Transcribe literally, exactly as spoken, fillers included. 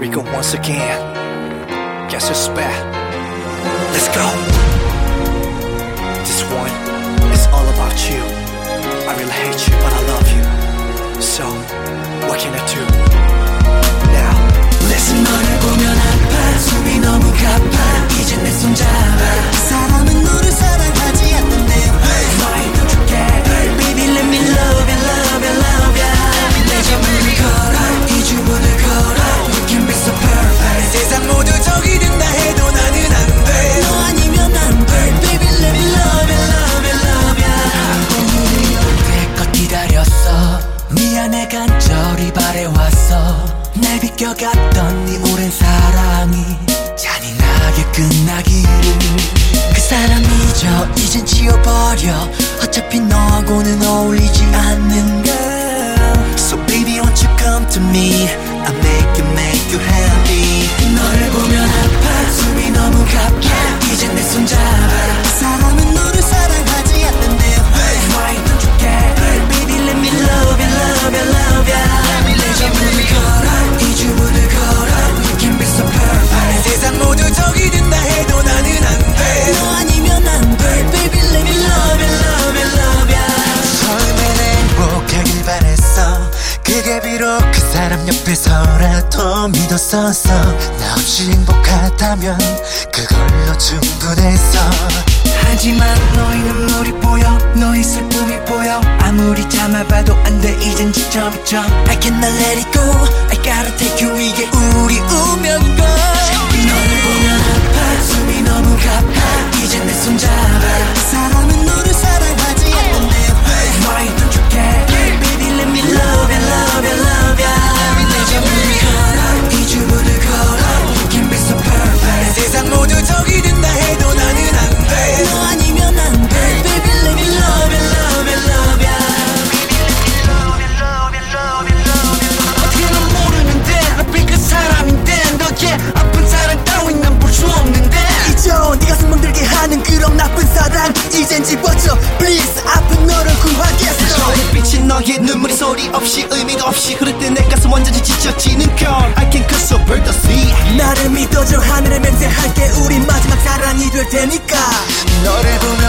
we go once again. Guess it's bad. Let's go. This one is all about you. I really hate you, but I love you. So, what can I do? Now, listen. 너를 보면 아파 숨이 너무 가파 이제 내 손 잡아 사람은 너를 사랑하지 않는데 Why don't you get it? Baby let me love you, love you, love you 내 전부를 걸어 이 주문을 걸어 We can be so perfect 세상 모두 적이 된다 해도 나는 안돼 너 아니면 안돼 Baby let me love you, love you, love you 오늘이 올 때껏 기다렸어 미안해 간절히 바래왔어 날 비껴갔던 네 오랜 사랑이 잔인하게 끝나기를 그 사람 잊어 이젠 지워버려 어차피 너하고는 어울리지 않는 girl So baby won't you come to me I'll make you make you happy 너를 보면 아파 숨이 너무 가파 이젠 내 손 잡아 사람은 너를 사랑하지 않는데 Why don't you get it Baby let me love you love you love you 내 전부를 걸어 이 주문을 걸어 You can be so perfect 세상 모두 적이 된다 해도 나는 안돼 너 아니면 안돼 Baby let me love you love you love you 처음엔 행복하길 바랬어 그게 비록 그 사람 옆에서라도 믿었었어 나 없이 행복하다면 그걸로 충분했어 하지만 너의 눈물이 보여 너의 슬픔이 보여 아무리 참아봐도 안돼 이젠 지쳐있죠 I cannot let it go I gotta take you 이게 우리 운명인걸 너를 보면 아파 숨이 너무 가파 이젠 내 손 잡아 사람은 너를 사랑하지 않는데 Why don't you get it Baby let me love you love you love you 내 전부를 걸어 이 주문을 걸어 You can be so perfect 세상 모두 적이 된다 해도 나는 안돼 너 아니면 안돼 Baby let me love you love you love you 어떻게 넌 모르는데 앞에 그 사람인데 너의 아픈 사랑 따윈 난 볼 수 없는데 잊어 네가 숨 멍들게 하는 그런 나쁜 사랑 이젠 지워줘 Please 아픈 너를 구하겠어 햇빛이 너의 눈물이 소리 없이 의미가 없이 흐를 때 내 가슴 완전히 지쳐지는 걸 I can cut so burn the sea 나를 믿어줘 하늘에 맹세할게 우리 마지막 사랑이 될 테니까 너를 보면